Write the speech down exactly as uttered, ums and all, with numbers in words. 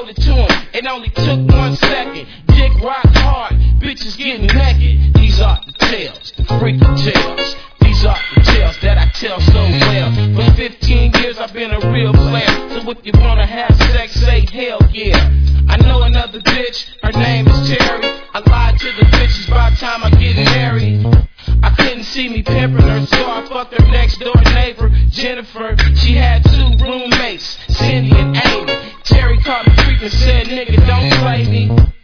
it to him. It only took one second. Dick rock hard, bitches getting naked. These are the tales, the freaky tales. These are the tales that I tell so well. For fifteen years I've been a real player. So if you wanna have sex, say hell yeah. I know another bitch, her name is Terry. I lied to the bitches by the time I get married. I couldn't see me pimping her, so I fucked her next door neighbor, Jennifer. She had two roommates, Cindy and Amy. Terry caught me creeping, said, nigga, don't play me.